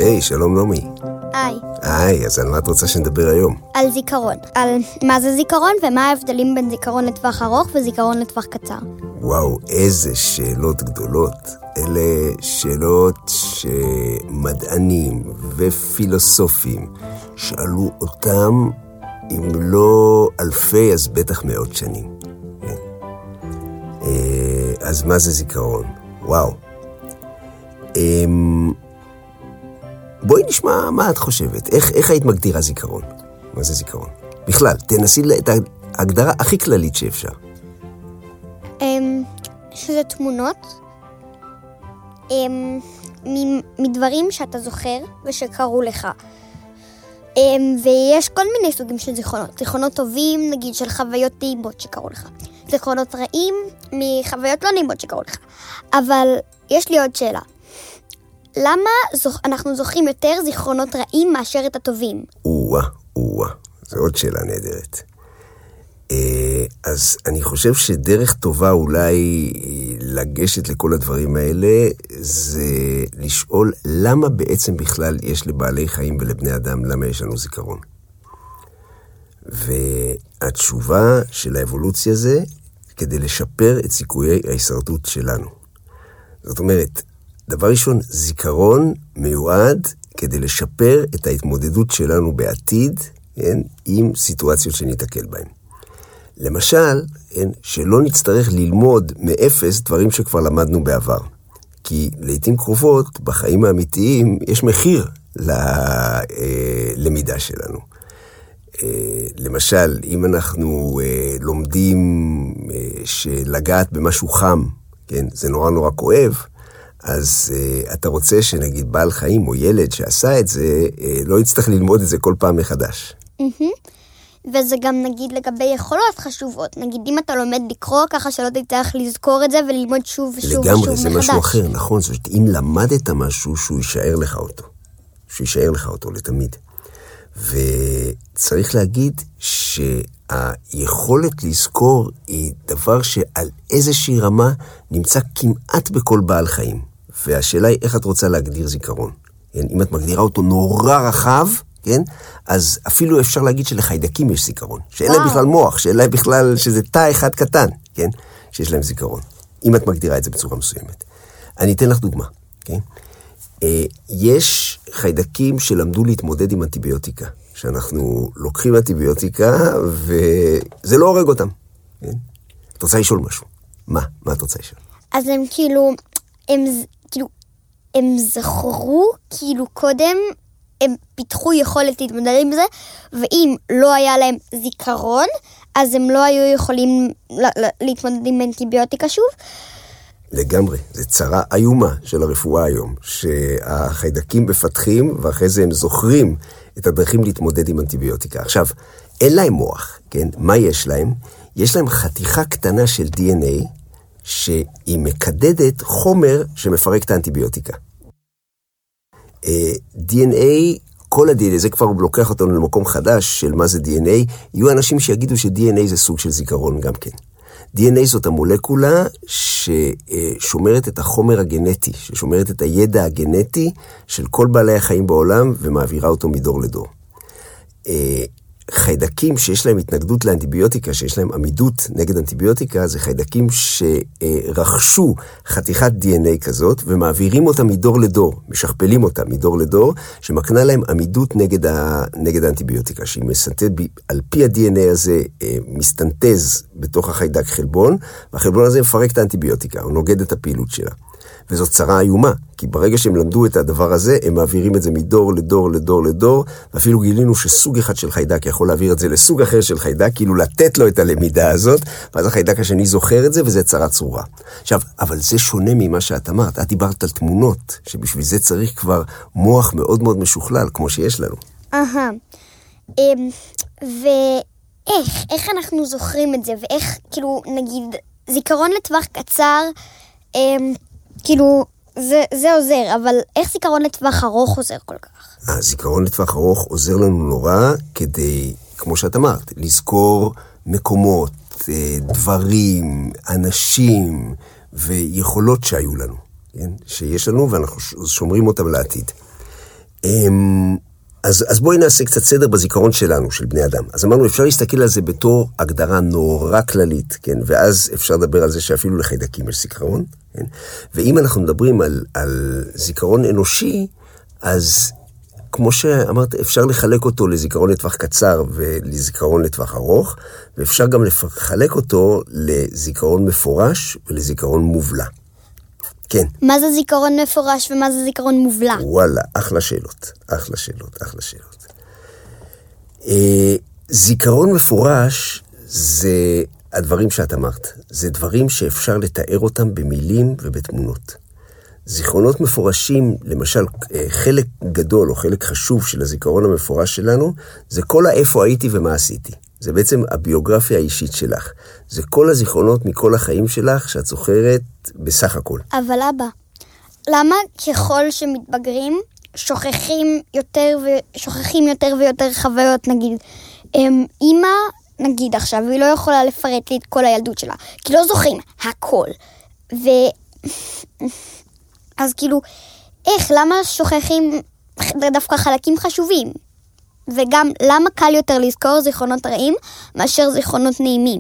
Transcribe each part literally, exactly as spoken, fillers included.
היי, שלום נעמי. היי. היי, אז על מה את רוצה שנדבר היום? על זיכרון. על מה זה זיכרון ומה ההבדלים בין זיכרון לטווח ארוך וזיכרון לטווח קצר. וואו, איזה שאלות גדולות. אלה שאלות שמדענים ופילוסופים שאלו אותם, אם לא אלפי, אז בטח מאות שנים. אז מה זה זיכרון? וואו. בואי נשמע מה את חושבת. איך, איך היית מגדירה זיכרון? מה זה זיכרון? בכלל, תנסי את ההגדרה הכי כללית שאפשר. שזה תמונות מדברים שאתה זוכר ושקראו לך. ויש כל מיני סוגים של זיכרונות. זיכרונות טובים, נגיד של חוויות נעימות שקראו לך. זיכרונות רעים מחוויות לא נעימות שקראו לך. אבל יש לי עוד שאלה. למה זוכ... אנחנו זוכרים יותר זיכרונות רעים מאשר את הטובים? וואה, וואה. זו עוד שאלה נהדרת. אז אני חושב שדרך טובה אולי לגשת לכל הדברים האלה, זה לשאול למה בעצם בכלל יש לבעלי חיים ולבני אדם, למה יש לנו זיכרון. והתשובה של האבולוציה זה כדי לשפר את סיכויי ההישרדות שלנו. זאת אומרת, דבר ראשון, זיכרון מיועד כדי לשפר את ההתמודדות שלנו בעתיד, כן, עם סיטואציות שניתקל בהן. למשל, כן, שלא נצטרך ללמוד מאפס דברים שכבר למדנו בעבר. כי לעתים קרובות, בחיים האמיתיים, יש מחיר ללמידה שלנו. למשל, אם אנחנו לומדים שלגעת במשהו חם, כן, זה נורא נורא כואב, אז uh, אתה רוצה שנגיד בעל חיים או ילד שעשה את זה, uh, לא יצטרך ללמוד את זה כל פעם מחדש. Mm-hmm. וזה גם נגיד לגבי יכולות חשובות. נגיד אם אתה לומד לקרוא ככה שלא תצטרך לזכור את זה וללמוד שוב ושוב ושוב מחדש. לגמרי, זה משהו אחר, נכון. זאת אומרת, אם למדת משהו שהוא יישאר לך אותו. שהוא יישאר לך אותו לתמיד. וצריך להגיד שהיכולת לזכור היא דבר שעל איזושהי רמה נמצא כמעט בכל בעל חיים. והשאלה היא איך את רוצה להגדיר זיכרון. אם את מגדירה אותו נורא רחב, כן? אז אפילו אפשר להגיד שלחיידקים יש זיכרון. שאין להם בכלל מוח, שאין להם בכלל שזה תא אחד קטן, כן? שיש להם זיכרון. אם את מגדירה את זה בצורה מסוימת. אני אתן לך דוגמה, כן? יש חיידקים שלמדו להתמודד עם אנטיביוטיקה. שאנחנו לוקחים אנטיביוטיקה וזה לא הורג אותם. כן? את רוצה לשאול משהו. מה? מה את רוצה לשאול? אז הם כאילו, הם, כאילו, הם זכרו, כאילו קודם, הם פיתחו יכולת להתמודד עם זה, ואם לא היה להם זיכרון, אז הם לא היו יכולים להתמודד עם אנטיביוטיקה שוב. לגמרי, זה צרה איומה של הרפואה היום, שהחיידקים מפתחים, ואחרי זה הם זוכרים את הדרכים להתמודד עם אנטיביוטיקה. עכשיו, אין להם מוח, כן? מה יש להם? יש להם חתיכה קטנה של די אן איי, שהיא מקדדת חומר שמפרק את האנטיביוטיקה. די אן איי, כל ה-די אן איי, זה כבר לוקח אותנו למקום חדש של מה זה די אן איי, יהיו אנשים שיגידו ש-די אן איי זה סוג של זיכרון גם כן. די אן איי זאת המולקולה ששומרת את החומר הגנטי, ששומרת את הידע הגנטי של כל בעלי החיים בעולם ומעבירה אותו מדור לדור. חיידקים שיש להם התנגדות לאנטיביוטיקה, שיש להם עמידות נגד אנטיביוטיקה, זה חיידקים שרכשו חתיכת די אן איי כזאת, ומעבירים אותה מדור לדור, משכפלים אותה מדור לדור, שמקנה להם עמידות נגד, ה, נגד האנטיביוטיקה, שהיא מסנטז, על פי ה-די אן איי הזה, מסתנטז בתוך החיידק חלבון, והחלבון הזה מפרק את האנטיביוטיקה, הוא נוגד את הפעילות שלה. וזאת צרה איומה, כי ברגע שהם למדו את הדבר הזה, הם מעבירים את זה מדור לדור לדור לדור, ואפילו גילינו שסוג אחד של חיידק יכול להעביר את זה לסוג אחר של חיידק, כאילו לתת לו את הלמידה הזאת, ואז החיידק השני זוכר את זה, וזה צרה צרורה. עכשיו, אבל זה שונה ממה שאת אמרת, את דיברת על תמונות, שבשביל זה צריך כבר מוח מאוד מאוד משוכלל, כמו שיש לנו. אהה, ואיך, איך אנחנו זוכרים את זה, ואיך, כאילו, נגיד, זיכרון לטווח קצר, כאילו, זה, זה עוזר, אבל איך זיכרון לטווח ארוך עוזר כל כך? הזיכרון לטווח ארוך עוזר לנו נורא כדי, כמו שאת אמרת, לזכור מקומות, דברים, אנשים ויכולות שהיו לנו, כן? שיש לנו ואנחנו שומרים אותם לעתיד. אז, אז בואי נעשה קצת סדר בזיכרון שלנו, של בני אדם. אז אמרנו, אפשר להסתכל על זה בתור הגדרה נורא כללית, כן? ואז אפשר לדבר על זה שאפילו לחיידקים יש זיכרון, כן? ואם אנחנו מדברים על, על זיכרון אנושי, אז כמו שאמרת, אפשר לחלק אותו לזיכרון לטווח קצר ולזיכרון לטווח ארוך, ואפשר גם לחלק אותו לזיכרון מפורש ולזיכרון מובלע. כן. מה זה זיכרון מפורש ומה זה זיכרון מובלע? וואלה, אחלה שאלות, אחלה שאלות, אחלה שאלות. אה, זיכרון מפורש זה הדברים שאת אמרת. זה דברים שאפשר לתאר אותם במילים ובתמונות. זיכרונות מפורשים, למשל, חלק גדול או חלק חשוב של הזיכרון המפורש שלנו, זה כל האיפה הייתי ומה עשיתי. זה בעצם הביוגרפיה האישית שלך. זה כל הזיכרונות מכל החיים שלך שאת זוכרת בסך הכל. אבל אבא, למה ככל שמתבגרים, שוכחים יותר ושוכחים יותר ויותר חוויות, נגיד, אמא, נגיד עכשיו, והיא לא יכולה לפרט לי את כל הילדות שלה, כי לא זוכרים הכל. ו... אז כאילו, איך, למה שוכחים דווקא חלקים חשובים? וגם, למה קל יותר לזכור זיכרונות רעים מאשר זיכרונות נעימים?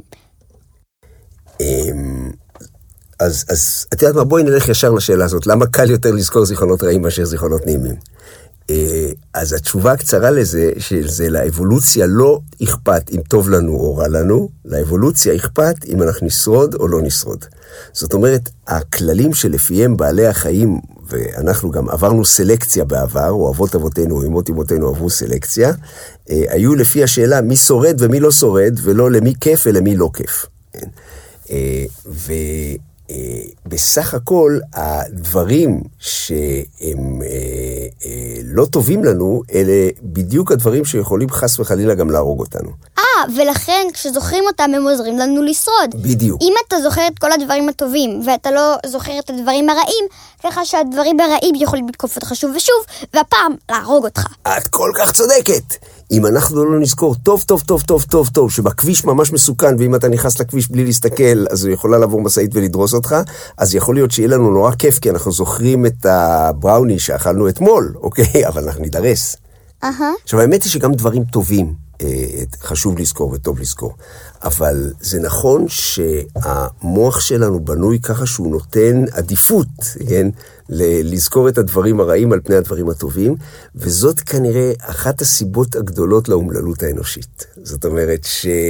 אז, אז, את יודעת מה, בואי נלך ישר לשאלה הזאת. למה קל יותר לזכור זיכרונות רעים מאשר זיכרונות נעימים? אז התשובה הקצרה לזה, שזה לאבולוציה לא אכפת אם טוב לנו או רע לנו, לאבולוציה אכפת אם אנחנו נשרוד או לא נשרוד. זאת אומרת, הכללים שלפיהם בעלי החיים, ואנחנו גם עברנו סלקציה בעבר, או אבות אבותינו או אמות אמותינו עברו סלקציה, היו לפי השאלה מי שורד ומי לא שורד, ולא למי כיף ולמי לא כיף. ו... בסך הכל, הדברים שהם אה, אה, לא טובים לנו, אלה בדיוק הדברים שיכולים חס וחלילה גם להרוג אותנו. אה, ולכן כשזוכרים אותם הם עוזרים לנו לשרוד. בדיוק. אם אתה זוכר את כל הדברים הטובים, ואתה לא זוכר את הדברים הרעים, ככה שהדברים הרעים יכולים לתקוף אותך שוב ושוב, והפעם להרוג אותך. את כל כך צודקת. אם אנחנו לא נזכור טוב, טוב, טוב, טוב, טוב, טוב, שבכביש ממש מסוכן, ואם אתה נכנס לכביש בלי להסתכל, אז הוא יכולה לעבור משאית ולדרוס אותך, אז יכול להיות שיהיה לנו נורא כיף, כי אנחנו זוכרים את הבראוני שאכלנו אתמול, אוקיי? אבל אנחנו נדרס. Uh-huh. עכשיו, האמת היא שגם דברים טובים אה, חשוב לזכור וטוב לזכור. אבל זה נכון שהמוח שלנו בנוי ככה שהוא נותן עדיפות, כן? לזכור את הדברים הרעים על פני הדברים הטובים, וזאת כנראה אחת הסיבות הגדולות לאומללות האנושית. זאת אומרת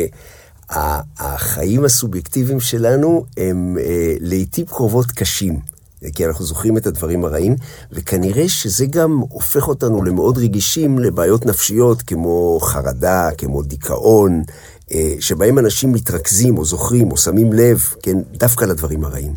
שהחיים הסובייקטיביים שלנו הם אה, לעתים קרובות קשים, כי אנחנו זוכרים את הדברים הרעים, וכנראה שזה גם הופך אותנו למאוד רגישים לבעיות נפשיות, כמו חרדה, כמו דיכאון, אה, שבהם אנשים מתרכזים או זוכרים או שמים לב, כן, דווקא לדברים הרעים.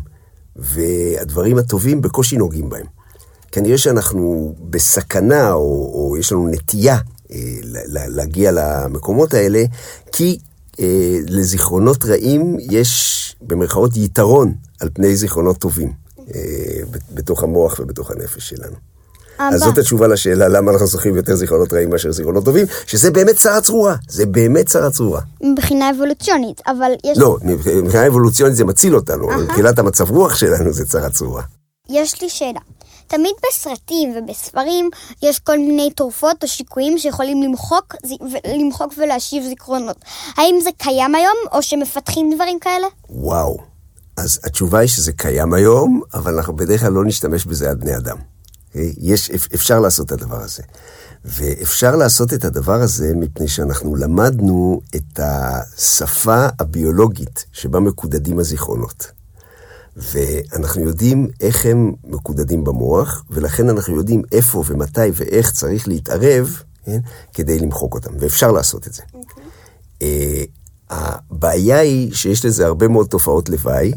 והדברים הטובים בקושי נוגעים בהם. כנראה שאנחנו בסכנה, או, או יש לנו נטייה אה, להגיע למקומות האלה, כי אה, לזיכרונות רעים יש במרכאות יתרון על פני זיכרונות טובים, אה, בתוך המוח ובתוך הנפש שלנו. אז זאת התשובה לשאלה, למה אנחנו זוכרים יותר זיכרונות רעים מאשר זיכרונות טובים, שזה באמת צרה צרורה, זה באמת צרה צרורה. מבחינה אבולוציונית, אבל יש... לא, מבחינה אבולוציונית זה מציל אותנו, אבל מבחינת המצב רוח שלנו זה צרה צרורה. יש לי שאלה. תמיד בסרטים ובספרים יש כל מיני תרופות או שיקויים שיכולים למחוק, למחוק ולהשיב זיכרונות. האם זה קיים היום או שמפתחים דברים כאלה? וואו, אז התשובה היא שזה קיים היום, אבל אנחנו בדרך כלל לא נשתמש בזה על בני אדם. יש, אפשר לעשות את הדבר הזה. ואפשר לעשות את הדבר הזה מפני שאנחנו למדנו את השפה הביולוגית שבה מקודדים הזיכרונות. ואנחנו יודעים איך הם מקודדים במוח, ולכן אנחנו יודעים איפה ומתי ואיך צריך להתערב, כן, כדי למחוק אותם. ואפשר לעשות את זה. Okay. הבעיה היא שיש לזה הרבה מאוד תופעות לוואי,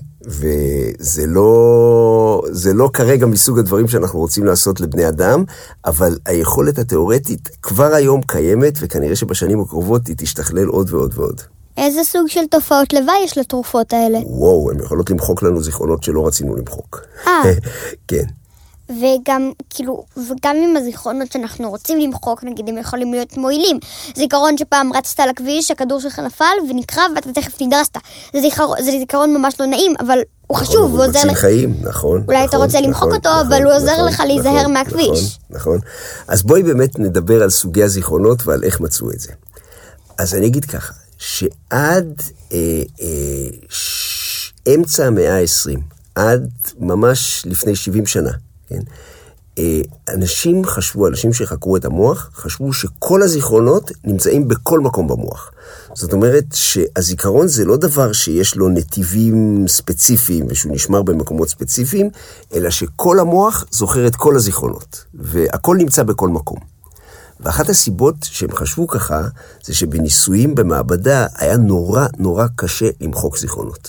וזה לא, זה לא כרגע מסוג הדברים שאנחנו רוצים לעשות לבני אדם, אבל היכולת התיאורטית כבר היום קיימת, וכנראה שבשנים הקרובות היא תשתכלל עוד ועוד ועוד. איזה סוג של תופעות לוואי יש לתרופות האלה? וואו, הן יכולות למחוק לנו זיכרונות שלא רצינו למחוק. אה. כן. וגם, כאילו, וגם עם הזיכרונות שאנחנו רוצים למחוק, נגיד, הם יכולים להיות מועילים. זיכרון שפעם רצת על הכביש, הכדור שלך נפל ונקרב ואתה תכף נדרסת. זה זיכרון, זה זיכרון ממש לא נעים, אבל הוא חשוב, הוא עוזר לך. חיים, נכון. אולי אתה רוצה למחוק אותו, אבל הוא עוזר לך להיזהר מהכביש. נכון. אז בואי באמת נדבר על סוגי הזיכרונות ועל איך מצאו את זה. אז אני אגיד ככה, שעד אה, אה, ש... אמצע המאה ה-עשרים, עד ממש לפני שבעים שנה, כן? אה, אנשים חשבו, אנשים שחקרו את המוח, חשבו שכל הזיכרונות נמצאים בכל מקום במוח. זאת אומרת שהזיכרון זה לא דבר שיש לו נתיבים ספציפיים ושהוא נשמר במקומות ספציפיים, אלא שכל המוח זוכר את כל הזיכרונות, והכל נמצא בכל מקום. ואחת הסיבות שהם חשבו ככה, זה שבניסויים במעבדה היה נורא נורא קשה למחוק זיכרונות.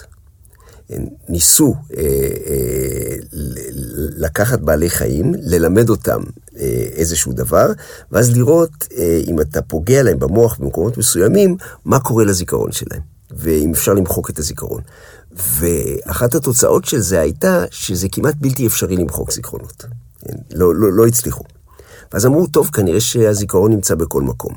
ניסו אה, אה, לקחת בעלי חיים, ללמד אותם אה, איזשהו דבר, ואז לראות אה, אם אתה פוגע להם במוח במקומות מסוימים, מה קורה לזיכרון שלהם, ואם אפשר למחוק את הזיכרון. ואחת התוצאות של זה הייתה, שזה כמעט בלתי אפשרי למחוק זיכרונות. לא, לא, לא הצליחו. ואז אמרו, טוב, כנראה שהזיכרון נמצא בכל מקום.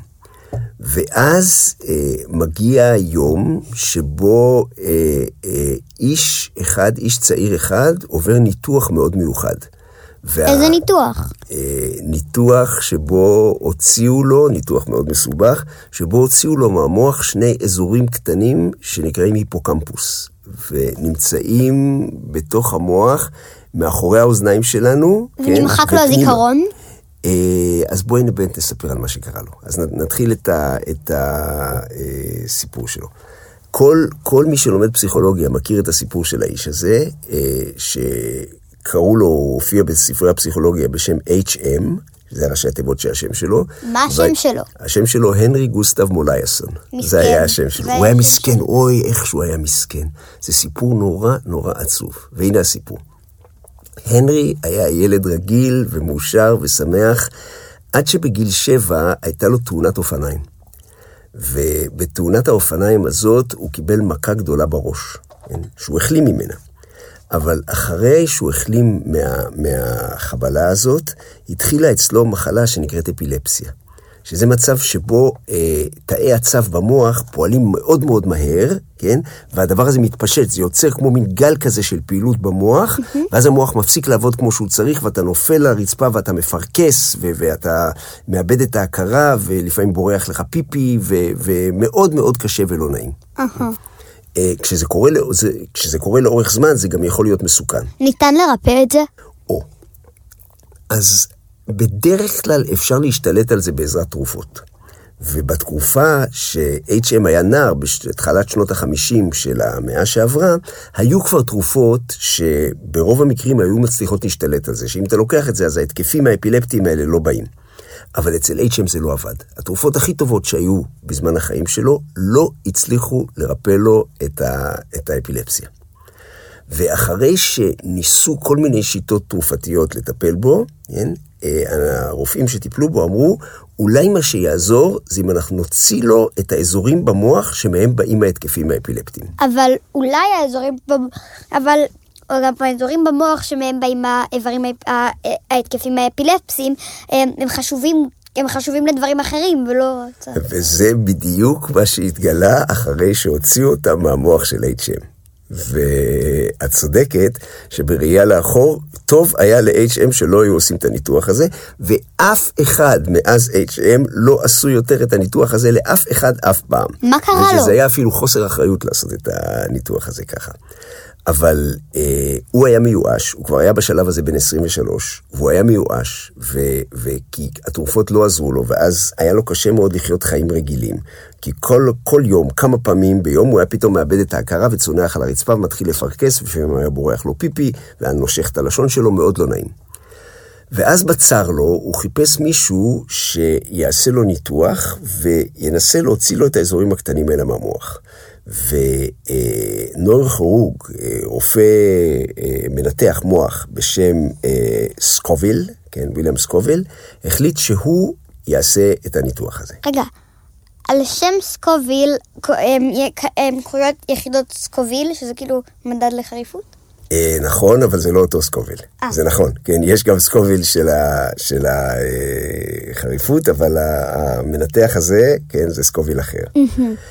ואז אה, מגיע יום שבו אה, אה, איש אחד, איש צעיר אחד, עובר ניתוח מאוד מיוחד. וה, איזה ניתוח? אה, ניתוח שבו הוציאו לו, ניתוח מאוד מסובך, שבו הוציאו לו מהמוח שני אזורים קטנים שנקראים היפוקמפוס, ונמצאים בתוך המוח, מאחורי האוזניים שלנו. ונמחק כן, לו הזיכרון? אז בואי נבנת נספר על מה שקרה לו. אז נתחיל את, ה, את הסיפור שלו. כל, כל מי שלומד פסיכולוגיה מכיר את הסיפור של האיש הזה, שקראו לו, הוא הופיע בספרי הפסיכולוגיה בשם אייץ' אם, זה הראשי התיבות של השם שלו. מה השם שלו? השם שלו הנרי גוסטב מולייסון. זה היה השם שלו. הוא היה מסכן, אוי, איך שהוא היה מסכן. זה סיפור נורא נורא עצוב. והנה הסיפור. הנרי היה ילד רגיל ומאושר ושמח, עד שבגיל שבע הייתה לו תאונת אופניים. ובתאונת האופניים הזאת הוא קיבל מכה גדולה בראש, שהוא החלים ממנה. אבל אחרי שהוא החלים מה, מהחבלה הזאת, התחילה אצלו מחלה שנקראת אפילפסיה. שזה מצב שבו אה, תאי הצו במוח פועלים מאוד מאוד מהר, כן? והדבר הזה מתפשט, זה יוצר כמו מין גל כזה של פעילות במוח, mm-hmm. ואז המוח מפסיק לעבוד כמו שהוא צריך, ואתה נופל לרצפה ואתה מפרקס, ו- ואתה מאבד את ההכרה, ולפעמים בורח לך פיפי, ו- ומאוד מאוד קשה ולא נעים. Uh-huh. אה, כשזה קורה, לא, זה, כשזה קורה לאורך זמן, זה גם יכול להיות מסוכן. ניתן לרפא את זה? או. אז בדרך כלל אפשר להשתלט על זה בעזרת תרופות. ובתקופה ש-אייץ' אם היה נער, בתחילת שנות החמישים של המאה שעברה, היו כבר תרופות שברוב המקרים היו מצליחות להשתלט על זה, שאם אתה לוקח את זה, אז ההתקפים האפילפטיים האלה לא באים. אבל אצל אייץ' אם זה לא עבד. התרופות הכי טובות שהיו בזמן החיים שלו, לא הצליחו לרפא לו את, ה- את האפילפסיה. ואחרי שניסו כל מיני שיטות תרופתיות לטפל בו, כן? הרופאים שטיפלו בו אמרו, אולי מה שיעזור זה אם אנחנו נוציא לו את האזורים במוח שמהם באים ההתקפים האפילפטיים. אבל אולי האזורים, אבל גם האזורים במוח שמהם באים האיברים, ההתקפים האפילפסיים, הם חשובים, הם חשובים לדברים אחרים ולא... וזה בדיוק מה שהתגלה אחרי שהוציאו אותם מהמוח של אייץ' אם. ואת צודקת שבראייה לאחור טוב היה ל-אייץ' אם שלא היו עושים את הניתוח הזה, ואף אחד מאז אייץ' אם לא עשו יותר את הניתוח הזה לאף אחד אף פעם. מה קרה לו? וזה היה אפילו חוסר אחריות לעשות את הניתוח הזה ככה. אבל אה, הוא היה מיואש, הוא כבר היה בשלב הזה בין עשרים ושלוש, והוא היה מיואש, ו- וכי התרופות לא עזרו לו, ואז היה לו קשה מאוד לחיות חיים רגילים, כי כל, כל יום, כמה פעמים ביום, הוא היה פתאום מאבד את ההכרה וצונח על הרצפה, ומתחיל לפרקס, ולפעמים היה בורח לו פיפי, והיה נושך את הלשון שלו, מאוד לא נעים. ואז בצר לו, הוא חיפש מישהו שיעשה לו ניתוח, וינסה להוציא לו את האזורים הקטנים האלה מהמוח. ונוירוכירורג, רופא מנתח מוח בשם סקוביל, כן, ויליאם סקוביל, החליט שהוא יעשה את הניתוח הזה. רגע, על שם סקוביל, הם קוראים יחידות סקוביל, שזה כאילו מדד לחריפות? נכון, אבל זה לא אותו סקוביל. זה נכון, כן, יש גם סקוביל של החריפות, אבל המנתח הזה, כן, זה סקוביל אחר.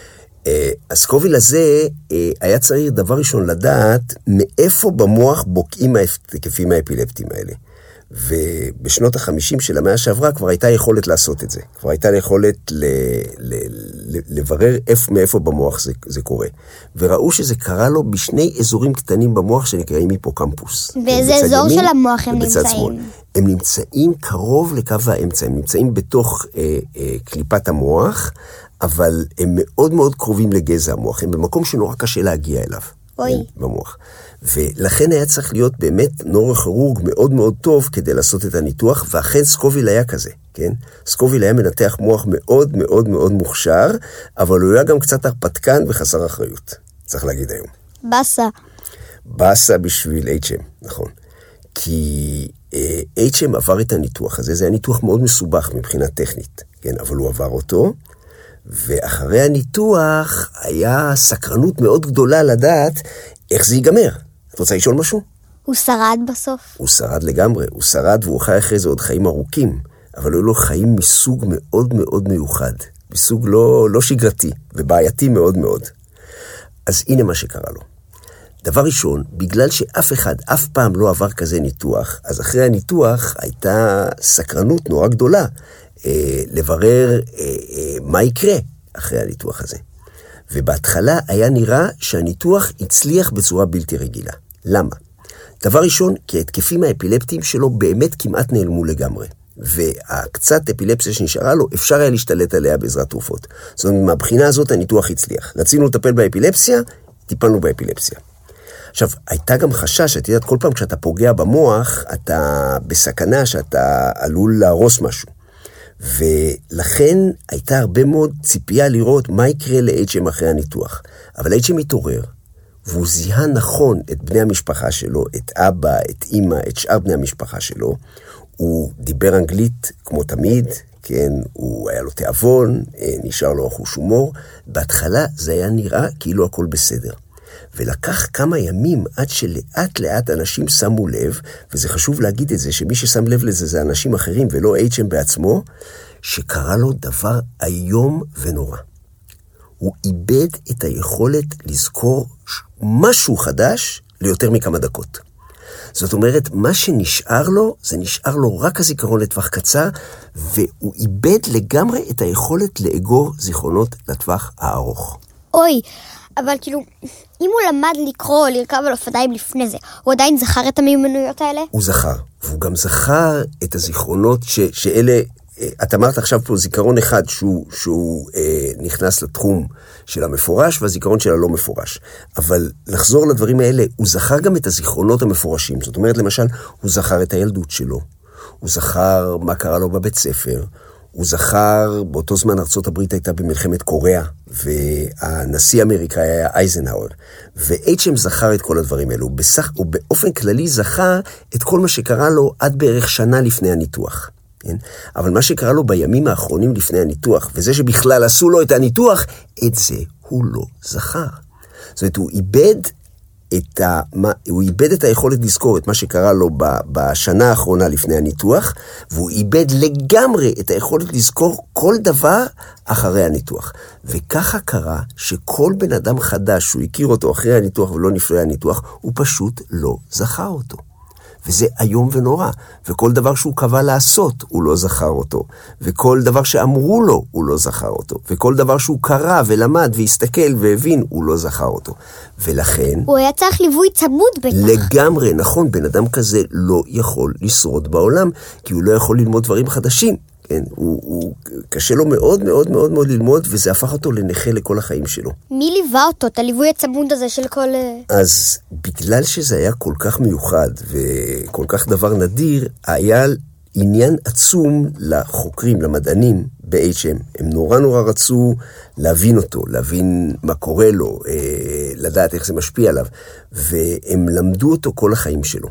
הסקוביל הזה היה צריך דבר ראשון לדעת מאיפה במוח בוקעים ההתקפים האפילפטיים האלה. ובשנות החמישים של המאה שעברה כבר הייתה יכולת לעשות את זה. כבר הייתה יכולת ל, ל, ל, לברר איפה, מאיפה במוח זה, זה קורה. וראו שזה קרה לו בשני אזורים קטנים במוח שנקראים היפוקמפוס. באיזה אזור של המוח הם נמצאים? שמאל. הם נמצאים קרוב לקו האמצע, הם נמצאים בתוך אה, אה, קליפת המוח, אבל הם מאוד מאוד קרובים לגזע המוח, הם במקום שנורא קשה להגיע אליו. אוי. במוח. ולכן היה צריך להיות באמת נוירוכירורג מאוד מאוד טוב כדי לעשות את הניתוח, ואכן סקוביל היה כזה, כן? סקוביל היה מנתח מוח מאוד מאוד מאוד מוכשר, אבל הוא היה גם קצת הרפתקן וחסר אחריות, צריך להגיד היום. בסה. בסה בשביל אייץ' אם, נכון. כי אה, אייץ' אם עבר את הניתוח הזה, זה היה ניתוח מאוד מסובך מבחינה טכנית, כן? אבל הוא עבר אותו, ואחרי הניתוח היה סקרנות מאוד גדולה לדעת איך זה ייגמר. את רוצה לשאול משהו? הוא שרד בסוף? הוא שרד לגמרי, הוא שרד והוא חי אחרי זה עוד חיים ארוכים, אבל היו לו חיים מסוג מאוד מאוד מיוחד, מסוג לא, לא שגרתי ובעייתי מאוד מאוד. אז הנה מה שקרה לו. דבר ראשון, בגלל שאף אחד אף פעם לא עבר כזה ניתוח, אז אחרי הניתוח הייתה סקרנות נורא גדולה, אה, לברר אה, אה, מה יקרה אחרי הניתוח הזה. ובהתחלה היה נראה שהניתוח הצליח בצורה בלתי רגילה. למה? דבר ראשון, כי ההתקפים האפילפטיים שלו באמת כמעט נעלמו לגמרי. והקצת אפילפסיה שנשארה לו, אפשר היה להשתלט עליה בעזרת תרופות. זאת אומרת, מהבחינה הזאת הניתוח הצליח. רצינו לטפל באפילפסיה, טיפלנו באפילפסיה. עכשיו, הייתה גם חשש, את יודעת, כל פעם כשאתה פוגע במוח, אתה בסכנה שאתה עלול להרוס משהו. ולכן הייתה הרבה מאוד ציפייה לראות מה יקרה ל-אייץ' אם אחרי הניתוח. אבל אייץ' אם התעורר, והוא זיהה נכון את בני המשפחה שלו, את אבא, את אמא, את שאר בני המשפחה שלו. הוא דיבר אנגלית כמו תמיד, כן, הוא היה לו תיאבון, נשאר לו חוש הומור. בהתחלה זה היה נראה כאילו הכל בסדר. ולקח כמה ימים עד שלאט לאט אנשים שמו לב, וזה חשוב להגיד את זה, שמי ששם לב לזה זה אנשים אחרים ולא אייץ' אם בעצמו, שקרה לו דבר איום ונורא. הוא איבד את היכולת לזכור משהו חדש ליותר מכמה דקות. זאת אומרת, מה שנשאר לו, זה נשאר לו רק הזיכרון לטווח קצר, והוא איבד לגמרי את היכולת לאגור זיכרונות לטווח הארוך. אוי, אבל כאילו, אם הוא למד לקרוא או לרכב על אופניים לפני זה, הוא עדיין זכר את המיומנויות האלה? הוא זכר, והוא גם זכר את הזיכרונות ש, שאלה, את אמרת עכשיו פה זיכרון אחד שהוא, שהוא אה, נכנס לתחום של המפורש והזיכרון של הלא מפורש. אבל לחזור לדברים האלה, הוא זכר גם את הזיכרונות המפורשים. זאת אומרת, למשל, הוא זכר את הילדות שלו, הוא זכר מה קרה לו בבית ספר, הוא זכר, באותו זמן ארצות הברית הייתה במלחמת קוריאה, והנשיא האמריקאי היה אייזנהאואר, ואייץ' אם זכר את כל הדברים האלו, בסך, הוא באופן כללי זכר את כל מה שקרה לו עד בערך שנה לפני הניתוח. כן? אבל מה שקרה לו בימים האחרונים לפני הניתוח, וזה שבכלל עשו לו את הניתוח, את זה הוא לא זכר. זאת אומרת, הוא איבד את ה... הוא איבד את היכולת לזכור את מה שקרה לו בשנה האחרונה לפני הניתוח, והוא איבד לגמרי את היכולת לזכור כל דבר אחרי הניתוח. וככה קרה שכל בן אדם חדש שהוא הכיר אותו אחרי הניתוח ולא לפני הניתוח, הוא פשוט לא זכר אותו. וזה היום ונורא, וכל דבר שהוא קבע לעשות, הוא לא זכר אותו, וכל דבר שאמרו לו, הוא לא זכר אותו, וכל דבר שהוא קרא ולמד והסתכל והבין, הוא לא זכר אותו. ולכן... הוא היה צריך ליווי צמוד בטח. לגמרי, נכון, בן אדם כזה לא יכול לשרוד בעולם, כי הוא לא יכול ללמוד דברים חדשים. כן, הוא, הוא קשה לו מאוד מאוד מאוד מאוד ללמוד, וזה הפך אותו לנכה לכל החיים שלו. מי ליווה אותו, את הליווי הצמוד הזה של כל... אז בגלל שזה היה כל כך מיוחד, וכל כך דבר נדיר, היה עניין עצום לחוקרים, למדענים ב-אייץ' אם. הם נורא נורא רצו להבין אותו, להבין מה קורה לו, לדעת איך זה משפיע עליו, והם למדו אותו כל החיים שלו.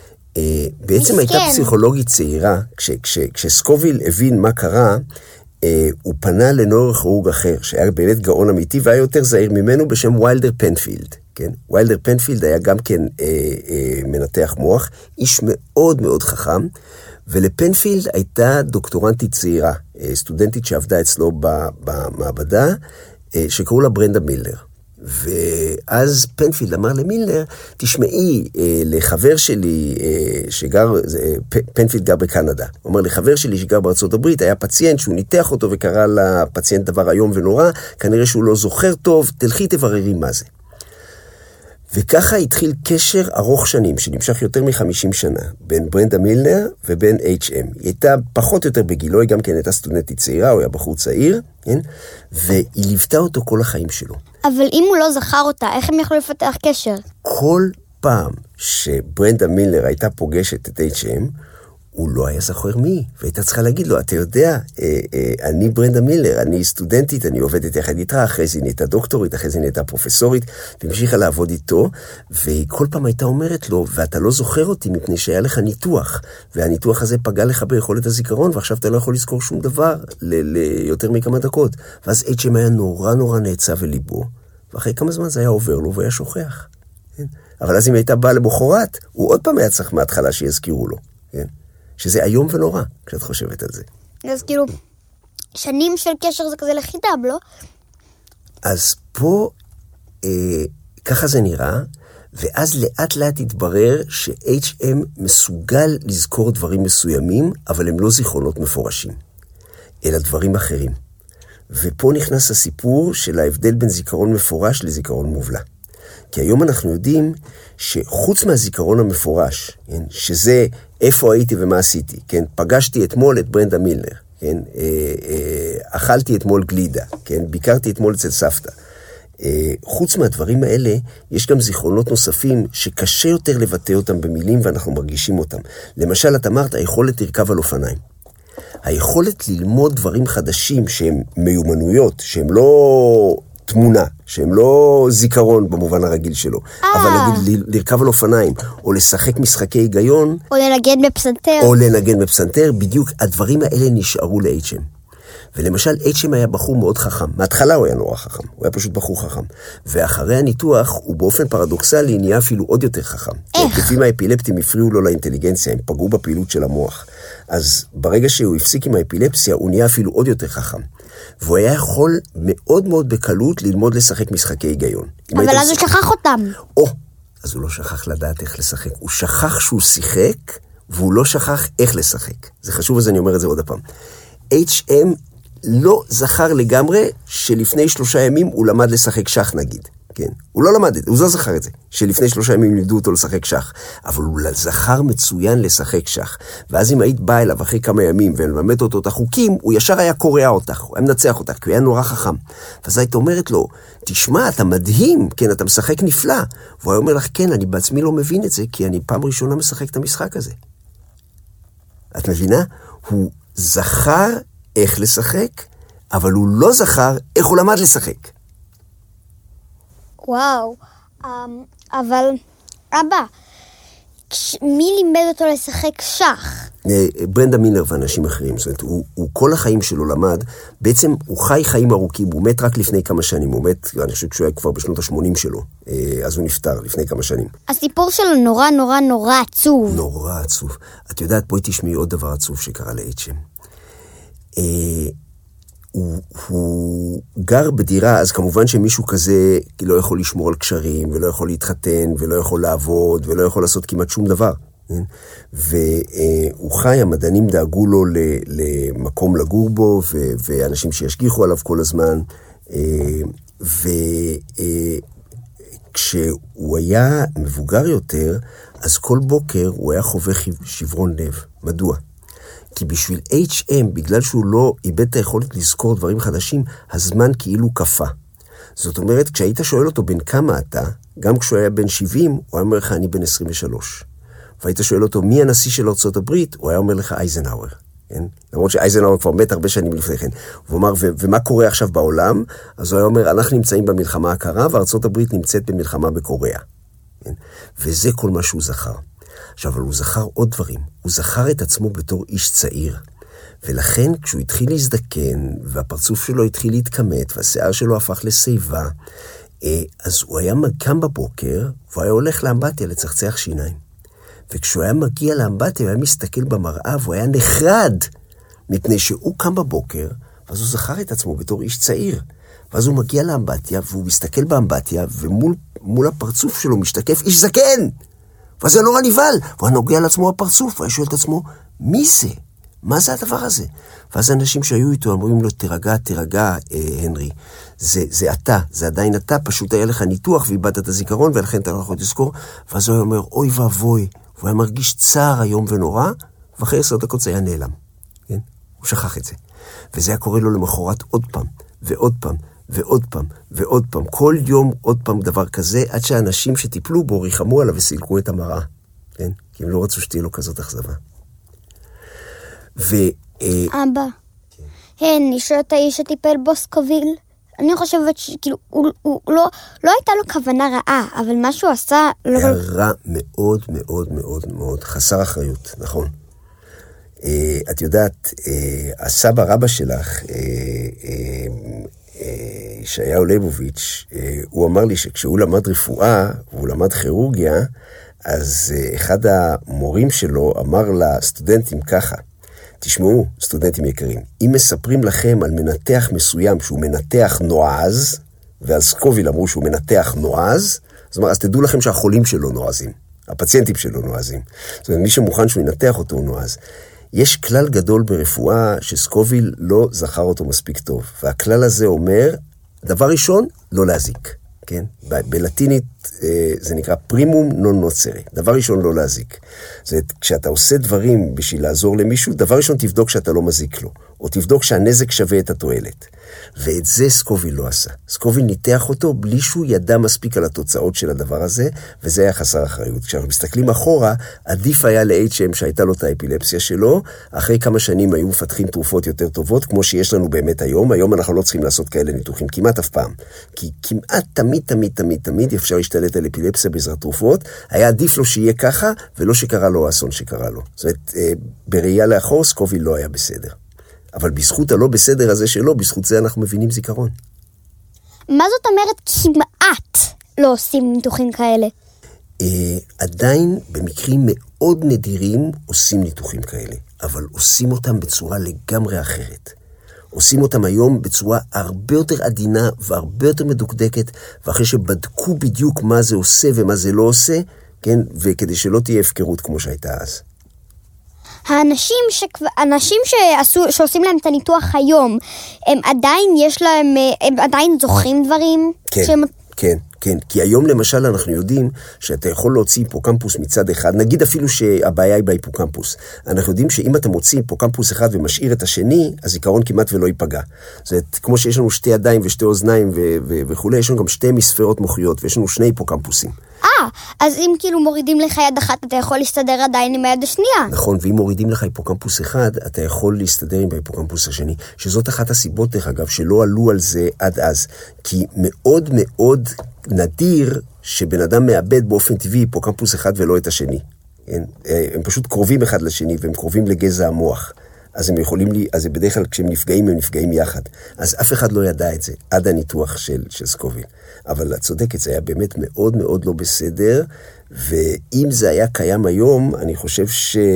בעצם הייתה פסיכולוגית צעירה, כש, כש, כשסקוביל הבין מה קרה, הוא פנה לנוירוכירורג אחר, שהיה באמת גאון אמיתי, והיה יותר זהיר ממנו בשם ויילדר פנפילד. כן? ויילדר פנפילד היה גם כן אה, אה, מנתח מוח, איש מאוד מאוד חכם, ולפנפילד הייתה דוקטורנטית צעירה, סטודנטית שעבדה אצלו במעבדה, שקראו לה ברנדה מילנר. ואז פנפילד אמר למילנר, תשמעי, לחבר שלי שגר, פנפילד גר בקנדה, הוא אומר לחבר שלי שגר בארצות הברית, היה פציינט שהוא ניתח אותו וקרא לפציינט דבר היום ונורא, כנראה שהוא לא זוכר טוב, תלכי תבררי מה זה. וככה התחיל קשר ארוך שנים, שנמשך יותר מ-חמישים שנה, בין ברנדה מילנר ובין אייץ' אם. היא הייתה פחות או יותר בגילו, היא גם כן הייתה סטודנטית צעירה, הוא היה בחור צעיר, כן? והיא ליוותה אותו כל החיים שלו. אבל אם הוא לא זכר אותה, איך הם יכלו לפתח קשר? כל פעם שברנדה מילנר הייתה פוגשת את אייץ' אם, הוא לא היה זוכר מי, והייתה צריכה להגיד לו, אתה יודע, אה, אה, אני ברנדה מילנר, אני סטודנטית, אני עובדת יחד איתה, אחרי זה נהייתה דוקטורית, אחרי זה נהייתה פרופסורית, והמשיכה לעבוד איתו, וכל פעם הייתה אומרת לו, ואתה לא זוכר אותי מפני שהיה לך ניתוח, והניתוח הזה פגע לך ביכולת הזיכרון, ועכשיו אתה לא יכול לזכור שום דבר ליותר מכמה דקות. ואז אייץ' אם היה נורא נורא נעצב בליבו, ואחרי כמה זמן זה היה עובר לו, והיה שוכח. כן? אבל אז אם הייתה באה לבחורת, הוא עוד פעם היה צריך מההתחלה שיזכירו לו. כן? שזה היום ונורא, כשאת חושבת על זה. אז כאילו, שנים של קשר זה כזה לחיטב, לא? אז פה, אה, ככה זה נראה, ואז לאט לאט התברר ש-אייץ' אם מסוגל לזכור דברים מסוימים, אבל הם לא זיכרונות מפורשים, אלא דברים אחרים. ופה נכנס הסיפור של ההבדל בין זיכרון מפורש לזיכרון מובלע. כי היום אנחנו יודעים שחוץ מהזיכרון המפורש, כן, שזה איפה הייתי ומה עשיתי, כן, פגשתי אתמול את ברנדה מילנר, כן, אה, אה, אכלתי אתמול גלידה, כן, ביקרתי אתמול אצל סבתא. אה, חוץ מהדברים האלה, יש גם זיכרונות נוספים שקשה יותר לבטא אותם במילים ואנחנו מרגישים אותם. למשל, את אמרת, היכולת לרכב על אופניים. היכולת ללמוד דברים חדשים שהם מיומנויות, שהם לא תמונה, שהם לא זיכרון במובן הרגיל שלו, 아. אבל נגיד לרכב על אופניים, או לשחק משחקי היגיון, או לנגן בפסנתר, או לנגן בפסנתר, בדיוק הדברים האלה נשארו לאייץ' אם. ולמשל, אייץ' אם היה בחור מאוד חכם. מההתחלה הוא היה נורא חכם, הוא היה פשוט בחור חכם. ואחרי הניתוח, הוא באופן פרדוקסלי נהיה אפילו עוד יותר חכם. איך? ההתקפים האפילפטיים הפריעו לו לאינטליגנציה, הם פגעו בפעילות של המוח. אז ברגע שהוא הפסיק עם האפילפסיה, הוא נהיה אפילו עוד יותר חכם. והוא היה יכול מאוד מאוד בקלות ללמוד לשחק משחקי היגיון. אבל אז הוא שכח אותם. או, אז הוא לא שכח לדעת איך לשחק. הוא שכח שהוא שיחק, והוא לא שכח איך לשחק. זה חשוב, אז אני אומר את זה עוד הפעם. אייץ' אם לא זכר לגמרי שלפני שלושה ימים הוא למד לשחק שח נגיד. כן, הוא לא למד את זה, הוא לא זכר את זה, שלפני שלושה ימים לימדו אותו לשחק שח, אבל הוא זכר מצוין לשחק שח, ואז אם היית בא אליו אחרי כמה ימים ולמד אותו את החוקים, הוא ישר היה קורא אותך, הוא היה מנצח אותך, כי הוא היה נורא חכם. ואז היית אומרת לו, תשמע, אתה מדהים, כן, אתה משחק נפלא, והוא היה אומר לך, כן, אני בעצמי לא מבין את זה, כי אני פעם ראשונה משחק את המשחק הזה. את מבינה? הוא זכר איך לשחק, אבל הוא לא זכר איך הוא למד לשחק. וואו, אבל אבא, מי לימד אותו לשחק שח? ברנדה מילנר ואנשים אחרים, זאת אומרת, הוא, הוא כל החיים שלו למד, בעצם הוא חי חיים ארוכים, הוא מת רק לפני כמה שנים, הוא מת, אני חושב שהוא היה כבר בשנות ה-שמונים שלו, אז הוא נפטר לפני כמה שנים. הסיפור שלו נורא נורא נורא עצוב. נורא עצוב. את יודעת, בואי תשמעי עוד דבר עצוב שקרה לאייץ' אם. הוא, הוא גר בדירה, אז כמובן שמישהו כזה לא יכול לשמור על קשרים, ולא יכול להתחתן, ולא יכול לעבוד, ולא יכול לעשות כמעט שום דבר. והוא חי, המדענים דאגו לו למקום לגור בו, ואנשים שישגיחו עליו כל הזמן. וכשהוא היה מבוגר יותר, אז כל בוקר הוא היה חווה שברון לב. מדוע? כי בשביל אייץ' אם, בגלל שהוא לא איבד את היכולת לזכור דברים חדשים, הזמן כאילו קפה. זאת אומרת, כשהיית שואל אותו בין כמה אתה, גם כשהוא היה בן שבעים, הוא היה אומר לך, אני בן עשרים ושלוש. והיית שואל אותו, מי הנשיא של ארצות הברית? הוא היה אומר לך, אייזנהאואר. כן? למרות שאייזנהאואר כבר מת הרבה שנים לפני כן. הוא אומר, ו- ומה קורה עכשיו בעולם? אז הוא היה אומר, אנחנו נמצאים במלחמה הקרה, וארצות הברית נמצאת במלחמה בקוריאה. כן? וזה כל מה שהוא זכר. עכשיו, אבל הוא זכר עוד דברים. הוא זכר את עצמו בתור איש צעיר. ולכן, כשהוא התחיל להזדקן, והפרצוף שלו התחיל להתכמת, והשיער שלו הפך לשיבה, אז הוא היה קם בבוקר, והוא היה הולך לאמבטיה לצחצח שיניים. וכשהוא היה מגיע לאמבטיה, הוא היה מסתכל במראה, והוא היה נחרד, מפני שהוא קם בבוקר, ואז הוא זכר את עצמו בתור איש צעיר. ואז הוא מגיע לאמבטיה, והוא מסתכל באמבטיה, ומול מול הפרצוף שלו משתקף איש זקן. ואז זה נורא נבהל, והוא נוגע לעצמו הפרצוף, והוא שואל את עצמו, מי זה? מה זה הדבר הזה? ואז האנשים שהיו איתו אומרים לו, תרגע, תרגע, אה, הנרי. זה, זה אתה, זה עדיין אתה, פשוט היה לך ניתוח ואיבדת את הזיכרון, ולכן אתה לא יכול לזכור. ואז הוא אומר, אוי ואבוי, והוא היה מרגיש צער היום ונורא, ואחרי עשר דקות זה היה נעלם. כן? הוא שכח את זה. וזה היה קורה לו למחרת עוד פעם, ועוד פעם, ועוד פעם, ועוד פעם. כל יום עוד פעם דבר כזה, עד שהאנשים שטיפלו בו ריחמו עליו וסילקו את המראה. כן? כי הם לא רצו שתהיה לו כזאת אכזבה. ו... אבא, הן, נשאר את האיש שטיפל בו סקוביל. אני חושבת שכאילו, הוא, הוא, לא, לא הייתה לו כוונה רעה, אבל מה שהוא עשה... היה לא... רע מאוד מאוד מאוד מאוד, חסר אחריות, נכון. Uh, את יודעת, uh, הסבא רבא שלך, uh, uh, uh, ישעיהו ליבוביץ', uh, הוא אמר לי שכשהוא למד רפואה, והוא למד כירורגיה, אז uh, אחד המורים שלו אמר לסטודנטים ככה, תשמעו, סטודנטים יקרים, אם מספרים לכם על מנתח מסוים שהוא מנתח נועז, ועל סקוביל אמרו שהוא מנתח נועז, זאת אומרת, אז תדעו לכם שהחולים שלו נועזים, הפציינטים שלו נועזים. זאת אומרת, מי שמוכן שהוא ינתח אותו הוא נועז. יש כלל גדול ברפואה שסקוביל לא זכר אותו מספיק טוב, והכלל הזה אומר, דבר ראשון, לא להזיק. כן? ב- בלטינית זה נקרא פרימום נון נוצרי. דבר ראשון לא להזיק. זאת אומרת, כשאתה עושה דברים בשביל לעזור למישהו, דבר ראשון תבדוק שאתה לא מזיק לו, או תבדוק שהנזק שווה את התועלת. ואת זה סקוביל לא עשה. סקוביל ניתח אותו בלי שהוא ידע מספיק על התוצאות של הדבר הזה, וזה היה חסר אחריות. כשאנחנו מסתכלים אחורה, עדיף היה ל-אייץ' אם שהייתה לו את האפילפסיה שלו, אחרי כמה שנים היו מפתחים תרופות יותר טובות, כמו שיש לנו באמת היום. היום אנחנו לא צריכים לעשות כאלה ניתוחים, כמעט אף פעם. כי כמעט תמיד, תמיד, תמיד, תמיד אפשר להשתלט על אפילפסיה בעזרת תרופות. היה עדיף לו שיהיה ככה, ולא שקרה לו האסון שקרה לו. זאת אומרת, בראייה לאחור, סקוביל לא היה בסדר. אבל בזכות הלא בסדר הזה שלו, בזכות זה אנחנו מבינים זיכרון. מה זאת אומרת כמעט לא עושים ניתוחים כאלה? אה, עדיין במקרים מאוד נדירים עושים ניתוחים כאלה, אבל עושים אותם בצורה לגמרי אחרת. עושים אותם היום בצורה הרבה יותר עדינה והרבה יותר מדוקדקת, ואחרי שבדקו בדיוק מה זה עושה ומה זה לא עושה, כן? וכדי שלא תהיה הפקרות כמו שהייתה אז. האנשים שכבר, אנשים שעשו, שעושים להם את הניתוח היום, הם עדיין יש להם, הם עדיין זוכרים דברים? כן, שהם... כן, כן. כי היום למשל אנחנו יודעים שאתה יכול להוציא היפוקמפוס מצד אחד, נגיד אפילו שהבעיה היא בהיפוקמפוס. אנחנו יודעים שאם אתה מוציא היפוקמפוס אחד ומשאיר את השני, הזיכרון כמעט ולא ייפגע. זאת אומרת, כמו שיש לנו שתי ידיים ושתי אוזניים ו- ו- וכו', יש לנו גם שתי מספרות מוחיות, ויש לנו שני היפוקמפוסים. אה, אז אם כאילו מורידים לך יד אחת, אתה יכול להסתדר עדיין עם היד השנייה. נכון, ואם מורידים לך היפוקמפוס אחד, אתה יכול להסתדר עם ההיפוקמפוס השני, שזאת אחת הסיבות, דרך אגב, שלא עלו על זה עד אז. כי מאוד מאוד נדיר שבן אדם מאבד באופן טבעי היפוקמפוס אחד ולא את השני. הם, הם פשוט קרובים אחד לשני, והם קרובים לגזע המוח. אז הם יכולים לי, אז בדרך כלל כשהם נפגעים, הם נפגעים יחד. אז אף אחד לא ידע את זה, עד הניתוח של, של סקוביל. אבל את צודקת, זה היה באמת מאוד מאוד לא בסדר, ואם זה היה קיים היום, אני חושב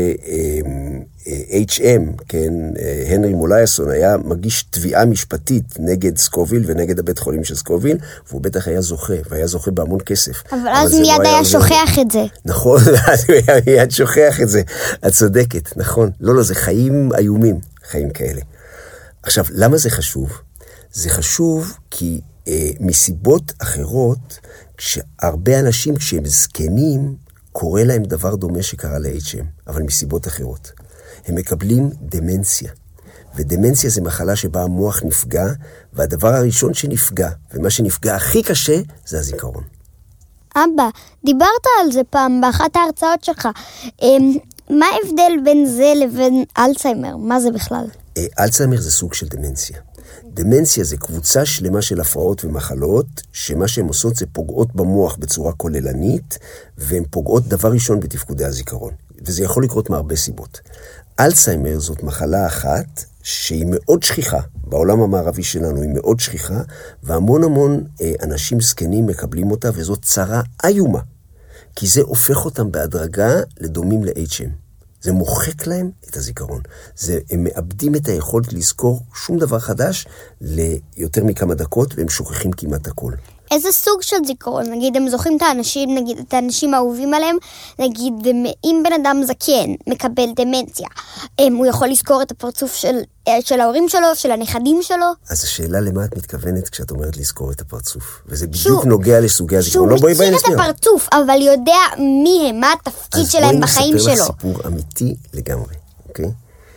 ש-אייץ' אם, כן, הנרי מולייסון, היה מגיש תביעה משפטית נגד סקוביל ונגד הבית חולים של סקוביל, והוא בטח היה זוכה, והיה זוכה בהמון כסף. אבל, אבל אז מיד לא היה שוכח זה. את זה. נכון, אז הוא היה מיד שוכח את זה. את צודקת, נכון. לא, לא, זה חיים איומים, חיים כאלה. עכשיו, למה זה חשוב? זה חשוב כי אה, מסיבות אחרות, כשהרבה אנשים כשהם זקנים, קורה להם דבר דומה שקרה ל-אייץ' אם, אבל מסיבות אחרות. הם מקבלים דמנציה. ודמנציה זה מחלה שבה המוח נפגע, והדבר הראשון שנפגע, ומה שנפגע הכי קשה, זה הזיכרון. אבא, דיברת על זה פעם באחת ההרצאות שלך. מה ההבדל בין זה לבין אלצהיימר? מה זה בכלל? אלצהיימר זה סוג של דמנציה. דמנציה זה קבוצה שלמה של הפרעות ומחלות, שמה שהן עושות זה פוגעות במוח בצורה כוללנית, והן פוגעות דבר ראשון בתפקודי הזיכרון. וזה יכול לקרות מהרבה סיבות. אלצהיימר זאת מחלה אחת שהיא מאוד שכיחה, בעולם המערבי שלנו היא מאוד שכיחה, והמון המון אה, אנשים זקנים מקבלים אותה, וזאת צרה איומה, כי זה הופך אותם בהדרגה לדומים ל-אייץ' אם. זה מוחק להם את הזיכרון. זה, הם מאבדים את היכולת לזכור שום דבר חדש ליותר מכמה דקות, והם שוכחים כמעט הכל. איזה סוג של זיכרון? נגיד, הם זוכרים את האנשים, נגיד, את האנשים האהובים עליהם, נגיד, אם בן אדם זקן מקבל דמנציה, הוא יכול לזכור את הפרצוף של, של ההורים שלו, של הנכדים שלו? אז השאלה למה את מתכוונת כשאת אומרת לזכור את הפרצוף? וזה בדיוק נוגע לסוגי הזיכרון. שהוא מכיר את הפרצוף, אבל יודע מי הם, מה התפקיד שלהם בחיים שלו. אז בואי נספר לך סיפור אמיתי לגמרי, אוקיי?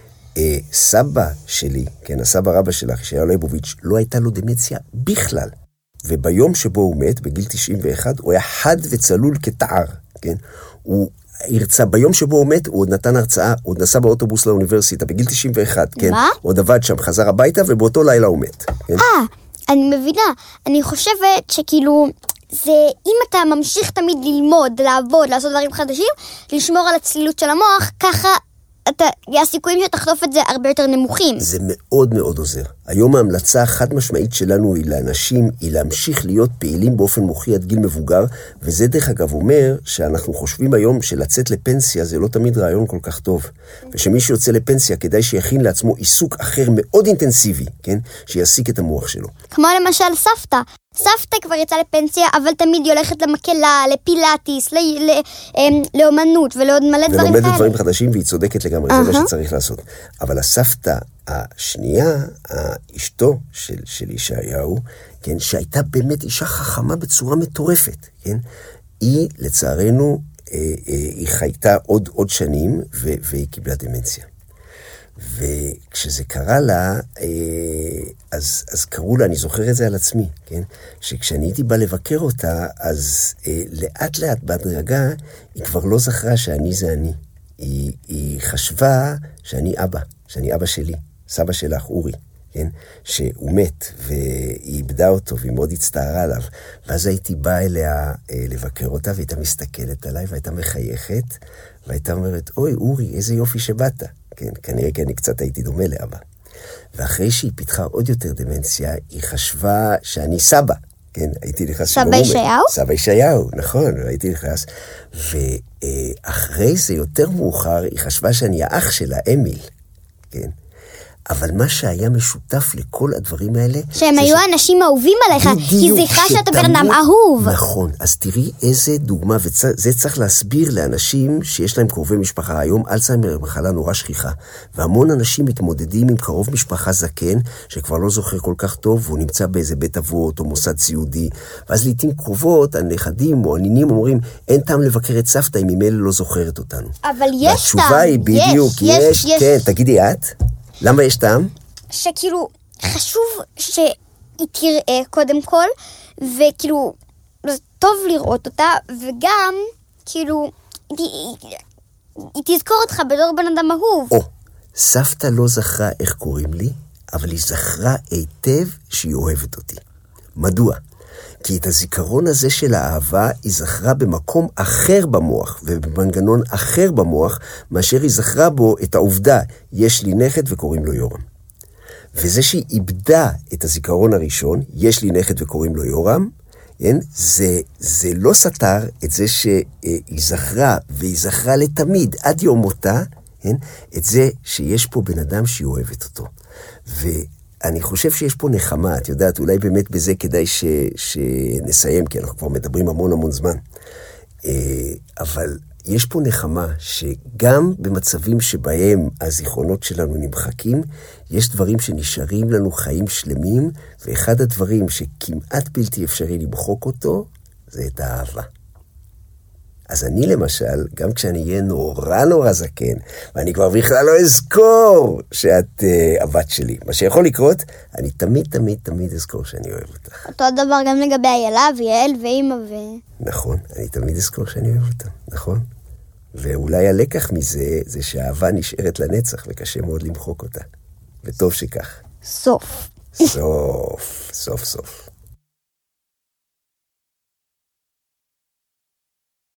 סבא שלי, כן, הסבא רבא שלך, ישעיהו ליבוביץ', לא הייתה לו דמנציה בכלל. וביום שבו הוא מת, בגיל תשעים ואחת, הוא היה חד וצלול כתער, כן? הוא הרצה, ביום שבו הוא מת, הוא עוד נתן הרצאה, הוא עוד נסע באוטובוס לאוניברסיטה, בגיל תשעים ואחת, כן? מה? הוא עוד עבד שם, חזר הביתה, ובאותו לילה הוא מת. כן? אה, אני מבינה. אני חושבת שכאילו, זה, אם אתה ממשיך תמיד ללמוד, לעבוד, לעשות דברים חדשים, לשמור על הצלילות של המוח, ככה אתה, הסיכויים שתחטוף את זה הרבה יותר נמוכים. זה מאוד מאוד עוזר. היום ההמלצה החד משמעית שלנו היא לאנשים, היא להמשיך להיות פעילים באופן מוחי עד גיל מבוגר, וזה דרך אגב אומר שאנחנו חושבים היום שלצאת לפנסיה זה לא תמיד רעיון כל כך טוב. ושמי שיוצא לפנסיה כדאי שיכין לעצמו עיסוק אחר מאוד אינטנסיבי, כן? שיעסיק את המוח שלו. כמו למשל סבתא. סבתא כבר יצאה לפנסיה, אבל תמיד היא הולכת למקלה, לפילאטיס, ל- ל- לאומנות ולעוד מלא דברים כאלה. ולומדת דברים חדשים, והיא צודקת לגמרי, זה מה שצריך לעשות. אבל הסבתא השנייה, אשתו של, של ישעיהו, כן, שהייתה באמת אישה חכמה בצורה מטורפת, כן? היא, לצערנו, היא חייתה עוד, עוד שנים, והיא קיבלה דמנציה. וכשזה קרה לה, אז, אז קראו לה, אני זוכר את זה על עצמי, כן? שכשאני הייתי בא לבקר אותה, אז לאט לאט בהדרגה, היא כבר לא זכרה שאני זה אני. היא, היא חשבה שאני אבא, שאני אבא שלי, סבא שלך, אורי, כן? שהוא מת, והיא איבדה אותו, והיא מאוד הצטערה עליו. ואז הייתי בא אליה לבקר אותה, והייתה מסתכלת עליי, והייתה מחייכת, והייתה אומרת, אוי, אורי, איזה יופי שבאת. כן, כנראה כי אני קצת הייתי דומה לאבא. ואחרי שהיא פיתחה עוד יותר דמנציה, היא חשבה שאני סבא. כן, הייתי נכנס... סבא ישעיהו? סבא ישעיהו, נכון, הייתי נכנס. ואחרי זה יותר מאוחר, היא חשבה שאני האח שלה, אמיל. כן. אבל מה שהיה משותף לכל הדברים האלה... שהם היו ש... אנשים אהובים עליך, כי זכרה שאתה בן אדם אהוב. נכון, אז תראי איזה דוגמה, וזה צריך להסביר לאנשים שיש להם קרובי משפחה. היום אלצהיימר מחלה נורא שכיחה, והמון אנשים מתמודדים עם קרוב משפחה זקן, שכבר לא זוכר כל כך טוב, והוא נמצא באיזה בית אבות או מוסד סיעודי, ואז לעתים קרובות, הנכדים או הנינים אומרים, אין טעם לבקר את סבתא אם ממילא לא זוכרת אותנו. אבל יש טעם. והתשובה היא בדיוק, יש, יש, יש, כן, תגידי את. למה יש טעם? שכאילו, חשוב שהיא תראה קודם כל, וכאילו, זה טוב לראות אותה, וגם, כאילו, היא, היא תזכור אותך בתור בן אדם אהוב. או, סבתא לא זכרה איך קוראים לי, אבל היא זכרה היטב שהיא אוהבת אותי. מדוע? כי את הזיכרון הזה של האהבה היא זכרה במקום אחר במוח, ובמנגנון אחר במוח, מאשר היא זכרה בו את העובדה, יש לי נכד וקוראים לו יורם. וזה שהיא איבדה את הזיכרון הראשון, יש לי נכד וקוראים לו יורם, כן? זה, זה לא סתר את זה שהיא זכרה, והיא זכרה לתמיד, עד יום מותה, כן? את זה שיש פה בן אדם שהיא אוהבת אותו. ו... אני חושב שיש פה נחמה, את יודעת, אולי באמת בזה כדאי ש, שנסיים, כי אנחנו כבר מדברים המון המון זמן. אבל יש פה נחמה שגם במצבים שבהם הזיכרונות שלנו נמחקים, יש דברים שנשארים לנו חיים שלמים, ואחד הדברים שכמעט בלתי אפשרי למחוק אותו, זה את האהבה. אז אני למשל, גם כשאני אהיה נורא נורא זקן, ואני כבר בכלל לא אזכור שאת uh, הבת שלי. מה שיכול לקרות, אני תמיד תמיד תמיד אזכור שאני אוהב אותך. אותו דבר גם לגבי איילה ויעל ואמא ו... נכון, אני תמיד אזכור שאני אוהב אותה, נכון? ואולי הלקח מזה, זה שהאהבה נשארת לנצח, וקשה מאוד למחוק אותה. וטוב שכך. סוף. סוף, סוף סוף.